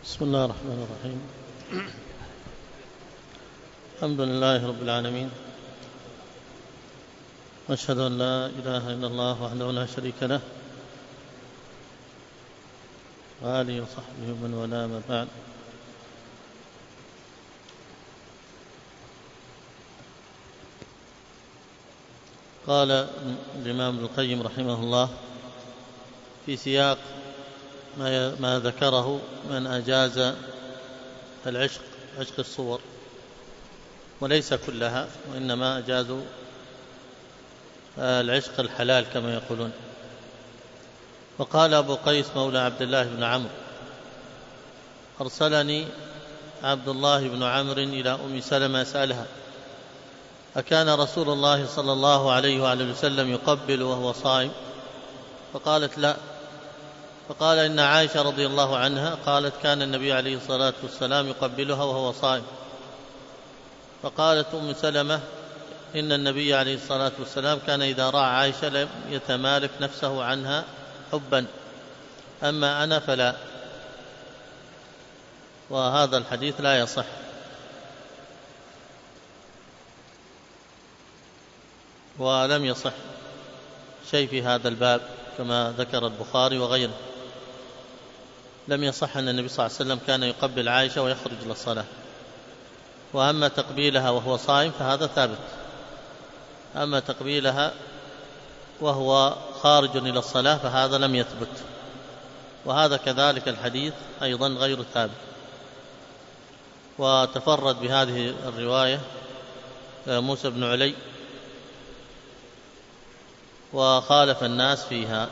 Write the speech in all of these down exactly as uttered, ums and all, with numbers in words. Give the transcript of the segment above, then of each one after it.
بسم الله الرحمن الرحيم. الحمد لله رب العالمين، وأشهد أن لا إله إلا الله وحده لا شريك له، وآله وصحبه ومن والاه، ما بعد. قال الإمام ابن القيم رحمه الله في سياق ما ذكره من أجاز العشق، عشق الصور، وليس كلها، وإنما أجازوا العشق الحلال كما يقولون. وقال أبو قيس مولى عبد الله بن عمرو: أرسلني عبد الله بن عمرو إلى أم سلمة سألها: أكان رسول الله صلى الله عليه وآله وسلم يقبل وهو صائم؟ فقالت: لا. فقال: إن عائشة رضي الله عنها قالت: كان النبي عليه الصلاة والسلام يقبلها وهو صائم. فقالت أم سلمة: إن النبي عليه الصلاة والسلام كان إذا رأى عائشة لم يتمالك نفسه عنها حبا، أما أنا فلا. وهذا الحديث لا يصح، ولم يصح شيء في هذا الباب كما ذكر البخاري وغيره. لم يصح أن النبي صلى الله عليه وسلم كان يقبل عائشة ويخرج للصلاة. وأما تقبيلها وهو صائم فهذا ثابت، أما تقبيلها وهو خارج إلى الصلاة فهذا لم يثبت. وهذا كذلك الحديث أيضا غير ثابت. وتفرد بهذه الرواية موسى بن علي، وخالف الناس فيها،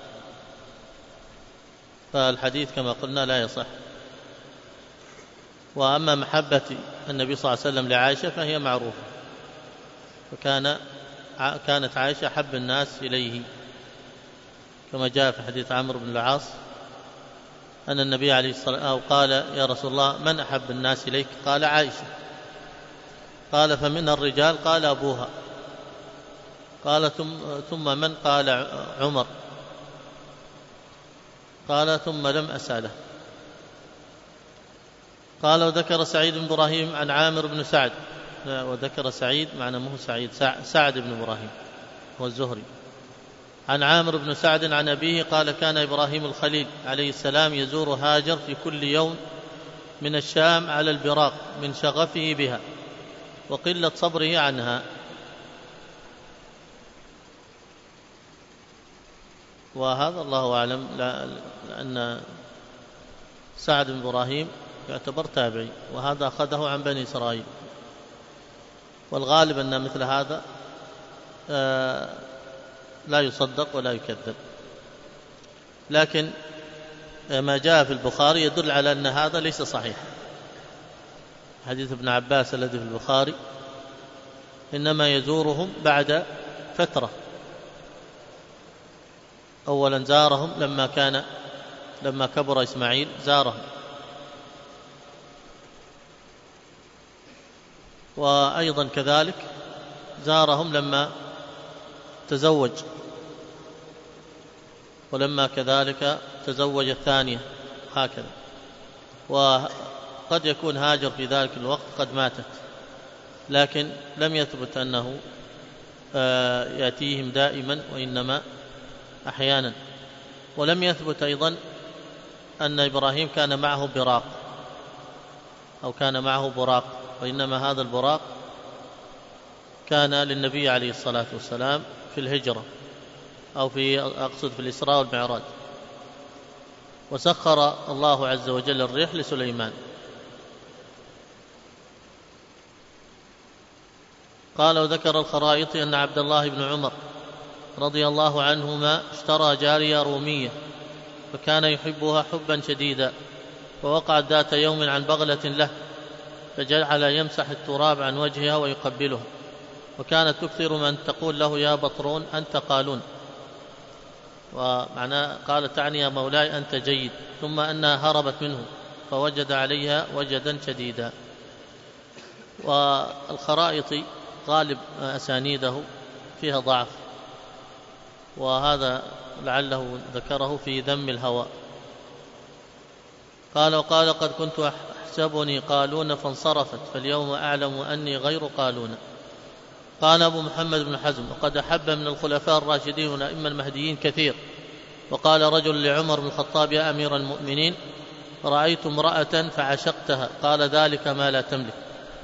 فالحديث كما قلنا لا يصح. وأما محبة النبي صلى الله عليه وسلم لعائشة فهي معروفة، وكان كانت عائشة أحب الناس إليه، كما جاء في حديث عمرو بن العاص أن النبي عليه الصلاة والسلام قال: يا رسول الله، من أحب الناس إليك؟ قال: عائشة. قال: فمن الرجال؟ قال: أبوها. قال: ثم من؟ قال: عمر. قال: ثم لم أسأله. قال: وذكر سعيد بن إبراهيم عن عامر بن سعد، وذكر سعيد معنى مو سعيد، سعد بن إبراهيم هو الزهري، عن عامر بن سعد عن أبيه قال: كان إبراهيم الخليل عليه السلام يزور هاجر في كل يوم من الشام على البراق من شغفه بها وقلة صبره عنها. وهذا الله أعلم، لأن سعد بن إبراهيم يعتبر تابعي، وهذا أخذه عن بني إسرائيل، والغالب أن مثل هذا لا يصدق ولا يكذب. لكن ما جاء في البخاري يدل على أن هذا ليس صحيح. حديث ابن عباس الذي في البخاري إنما يزورهم بعد فترة. أولا زارهم لما كان لما كبر إسماعيل زارهم، وأيضا كذلك زارهم لما تزوج، ولما كذلك تزوج الثانية، هكذا. وقد يكون هاجر في ذلك الوقت قد ماتت، لكن لم يثبت أنه يأتيهم دائما، وإنما أحيانا. ولم يثبت أيضا أن إبراهيم كان معه براق أو كان معه براق، وإنما هذا البراق كان للنبي عليه الصلاة والسلام في الهجرة، أو في أقصد في الإسراء والمعراج. وسخر الله عز وجل الريح لسليمان. قال: وذكر الخرائطي أن عبد الله بن عمر رضي الله عنهما اشترى جارية رومية فكان يحبها حبا شديدا، فوقعت ذات يوم عن بغلة له فجعل يمسح التراب عن وجهها ويقبلها، وكانت تكثر من تقول له: يا بطرون أنت قالون، ومعناه قال تعني: يا مولاي أنت جيد. ثم أنها هربت منه فوجد عليها وجدا شديدا. والخرائط غالب أسانيده فيها ضعف، وهذا لعله ذكره في ذم الهوى. قال وقال قد كنت أحسبني قالون فانصرفت فاليوم أعلم أني غير قالون. قال أبو محمد بن حزم وقد أحب من الخلفاء الراشدين والأئمة المهديين كثير. وقال رجل لعمر بن الخطاب يا أمير المؤمنين رأيت امرأة فعشقتها قال ذلك ما لا تملك.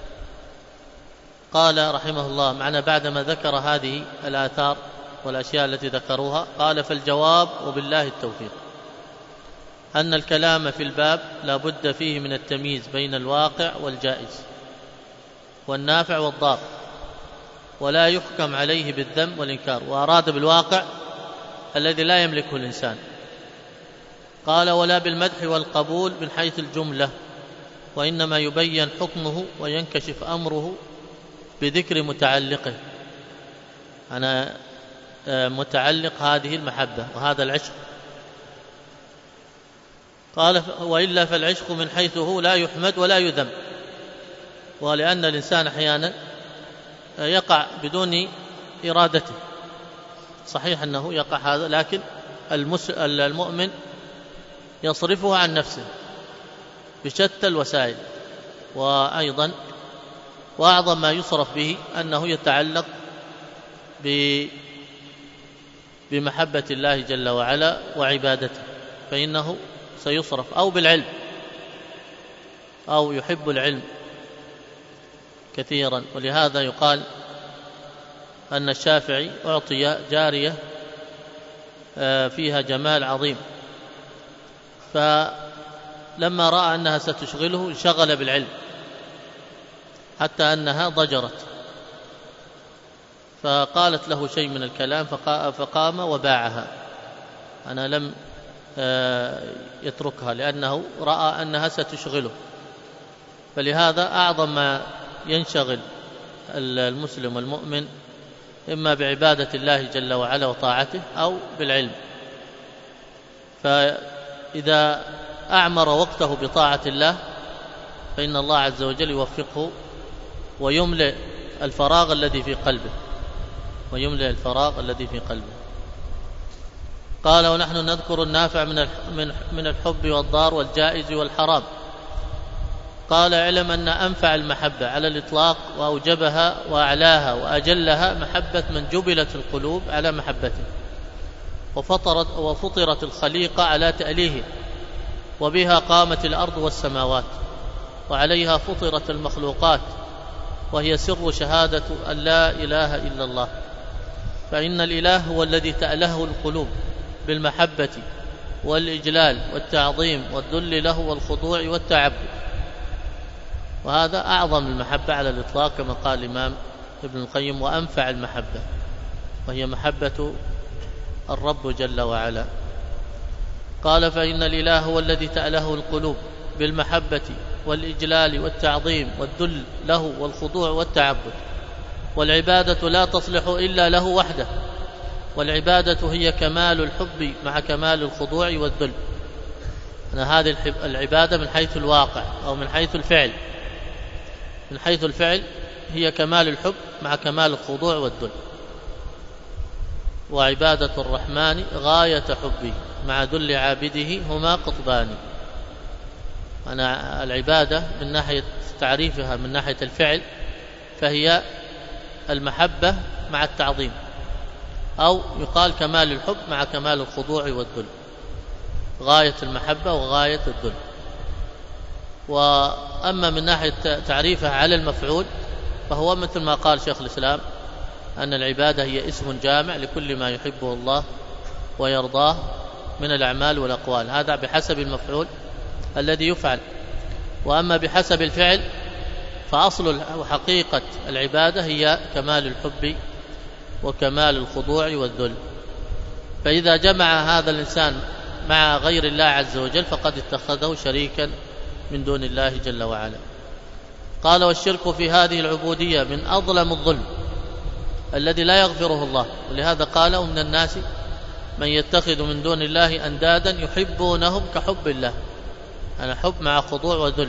قال رحمه الله معنى بعدما ذكر هذه الآثار والأشياء التي ذكروها قال فالجواب وبالله التوفيق أن الكلام في الباب لا بد فيه من التمييز بين الواقع والجائز والنافع والضار، ولا يحكم عليه بالذم والإنكار. وأراد بالواقع الذي لا يملكه الإنسان. قال ولا بالمدح والقبول من حيث الجملة، وإنما يبين حكمه وينكشف أمره بذكر متعلقه. أنا متعلق هذه المحبة وهذا العشق. قال وإلا فالعشق من حيث هو لا يحمد ولا يذم، ولأن الإنسان أحيانا يقع بدون إرادته. صحيح أنه يقع هذا، لكن المؤمن يصرفه عن نفسه بشتى الوسائل. وأيضا وأعظم ما يصرف به أنه يتعلق بمحبة الله جل وعلا وعبادته، فإنه سيصرف أو بالعلم أو يحب العلم كثيرا. ولهذا يقال أن الشافعي أعطي جارية فيها جمال عظيم، فلما رأى أنها ستشغله انشغل بالعلم حتى أنها ضجرت، فقالت له شيء من الكلام فقام وباعها. أنا لم يتركها لأنه رأى أنها ستشغله. فلهذا أعظم ما ينشغل المسلم والمؤمن إما بعبادة الله جل وعلا وطاعته أو بالعلم. فإذا أعمر وقته بطاعة الله فإن الله عز وجل يوفقه ويملئ الفراغ الذي في قلبه ويملئ الفراغ الذي في قلبه. قال ونحن نذكر النافع من الحب والضار والجائز والحرام. قال اعلم أن أنفع المحبة على الإطلاق وأوجبها وأعلاها وأجلها محبة من جبلت القلوب على محبته وفطرت, وفطرت الخليقة على تأليهه، وبها قامت الأرض والسماوات، وعليها فطرت المخلوقات، وهي سر شهادة أن لا إله إلا الله. فإن الإله هو الذي تأله القلوب بالمحبة والإجلال والتعظيم والذل له والخضوع والتعبد، وهذا أعظم المحبة على الإطلاق كما قال الإمام ابن القيم وأنفع المحبة، وهي محبة الرب جل وعلا. قال فإن الإله هو الذي تأله القلوب بالمحبة والإجلال والتعظيم والذل له والخضوع والتعبد، والعبادة لا تصلح إلا له وحده، والعبادة هي كمال الحب مع كمال الخضوع والذل. أنا هذه العبادة من حيث الواقع أو من حيث الفعل. من حيث الفعل هي كمال الحب مع كمال الخضوع والذل. وعبادة الرحمن غاية حبه مع ذل عابده هما قطبان. أنا العبادة من ناحية تعريفها من ناحية الفعل فهي المحبة مع التعظيم، أو يقال كمال الحب مع كمال الخضوع والذل، غاية المحبة وغاية الذل. وأما من ناحية تعريفها على المفعول فهو مثل ما قال شيخ الإسلام أن العبادة هي اسم جامع لكل ما يحبه الله ويرضاه من الأعمال والأقوال، هذا بحسب المفعول الذي يفعل. وأما بحسب الفعل فأصل وحقيقة العبادة هي كمال الحب وكمال الخضوع والذل. فإذا جمع هذا الإنسان مع غير الله عز وجل فقد اتخذه شريكا من دون الله جل وعلا. قال والشرك في هذه العبودية من أظلم الظلم الذي لا يغفره الله، ولهذا قال ومن الناس من يتخذ من دون الله أندادا يحبونهم كحب الله، أنا حب مع خضوع وذل.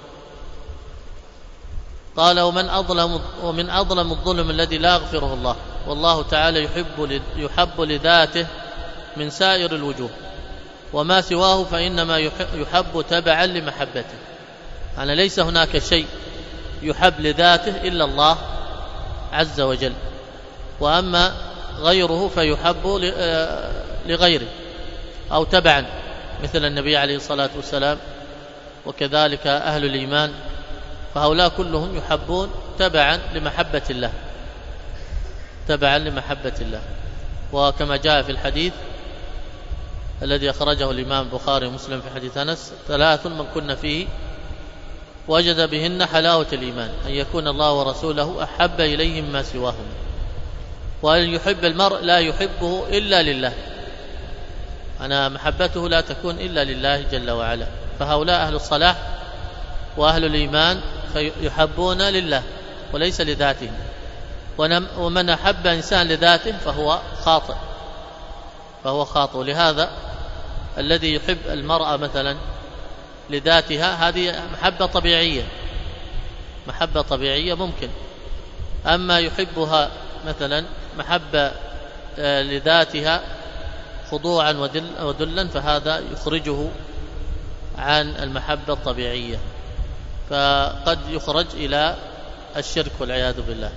قال ومن أظلم ومن أظلم الظلم الذي لا يغفره الله، والله تعالى يحب يحب لذاته من سائر الوجوه، وما سواه فإنما يحب تبعا لمحبته. يعني ليس هناك شيء يحب لذاته إلا الله عز وجل، وأما غيره فيحب لغيره أو تبعا، مثل النبي عليه الصلاة والسلام، وكذلك أهل الإيمان، فهؤلاء كلهم يحبون تبعا لمحبة الله، تبعا لمحبة الله. وكما جاء في الحديث الذي أخرجه الإمام البخاري ومسلم في حديث أنس: ثلاث من كن فيه وجد بهن حلاوة الإيمان، أن يكون الله ورسوله أحب إليه مما سواهم، وأن يحب المرء لا يحبه إلا لله، أنا محبته لا تكون إلا لله جل وعلا. فهؤلاء أهل الصلاح وأهل الإيمان فيحبون لله وليس لذاته، ومن أحب إنسان لذاته فهو خاطئ، فهو خاطئ. لهذا الذي يحب المرأة مثلا لذاتها هذه محبة طبيعية، محبة طبيعية ممكن. أما يحبها مثلا محبة لذاتها خضوعا ودلا فهذا يخرجه عن المحبة الطبيعية، فقد يخرج إلى الشرك والعياذ بالله.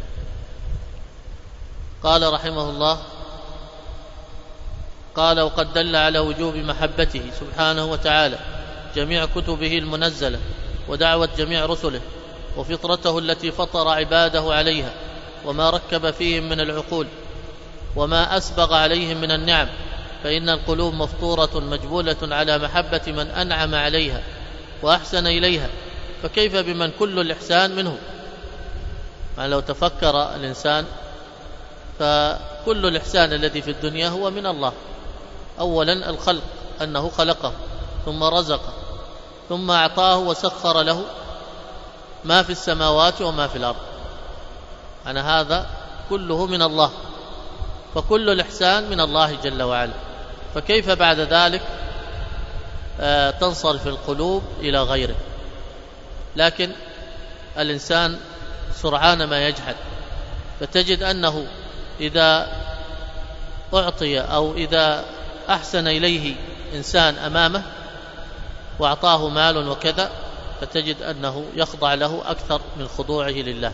قال رحمه الله: قال: وقد دل على وجوب محبته سبحانه وتعالى جميع كتبه المنزلة، ودعوة جميع رسله، وفطرته التي فطر عباده عليها، وما ركب فيهم من العقول، وما أسبغ عليهم من النعم، فإن القلوب مفطورة مجبولة على محبة من أنعم عليها وأحسن إليها، فكيف بمن كل الإحسان منه؟ يعني لو تفكر الإنسان فكل الإحسان الذي في الدنيا هو من الله. أولا الخلق، أنه خلقه ثم رزقه ثم أعطاه وسخر له ما في السماوات وما في الأرض، أنا هذا كله من الله، فكل الإحسان من الله جل وعلا، فكيف بعد ذلك آه تنصرف القلوب إلى غيره؟ لكن الإنسان سرعان ما يجحد، فتجد أنه إذا أعطي أو إذا أحسن إليه إنسان أمامه وأعطاه مال وكذا، فتجد أنه يخضع له أكثر من خضوعه لله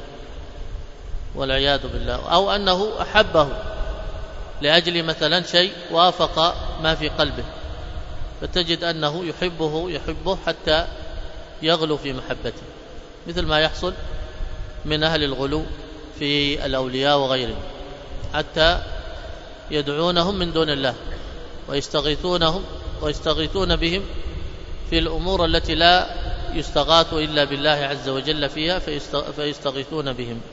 والعياذ بالله، أو أنه أحبه لأجل مثلا شيء وافق ما في قلبه، فتجد أنه يحبه يحبه حتى يغلو في محبته، مثل ما يحصل من أهل الغلو في الأولياء وغيرهم، حتى يدعونهم من دون الله ويستغيثونهم ويستغيثون بهم في الأمور التي لا يستغاث إلا بالله عز وجل فيها، فيستغيثون بهم.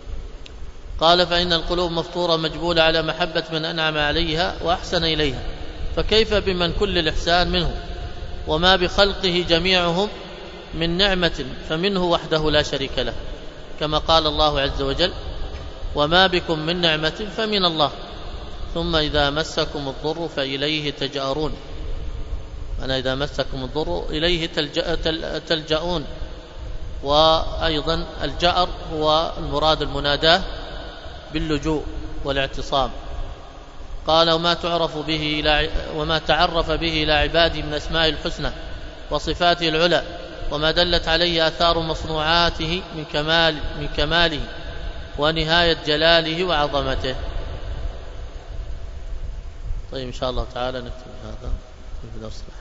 قال: فإن القلوب مفطورة مجبولة على محبة من أنعم عليها وأحسن إليها، فكيف بمن كل الإحسان منه، وما بخلقه جميعهم من نعمة فمنه وحده لا شريك له، كما قال الله عز وجل: وما بكم من نعمة فمن الله، ثم إذا مسكم الضر فإليه تجأرون، أنا إذا مسكم الضر إليه تلجأون. وأيضا الجأر هو المراد المناداة باللجوء والاعتصام. قال: وما تعرف به وما تعرف به إلى عباده من أسماء الحسنى وصفاته العلى، وما دلت عليه آثار مصنوعاته من كمال من كماله ونهاية جلاله وعظمته. طيب إن شاء الله تعالى نكتب هذا في درس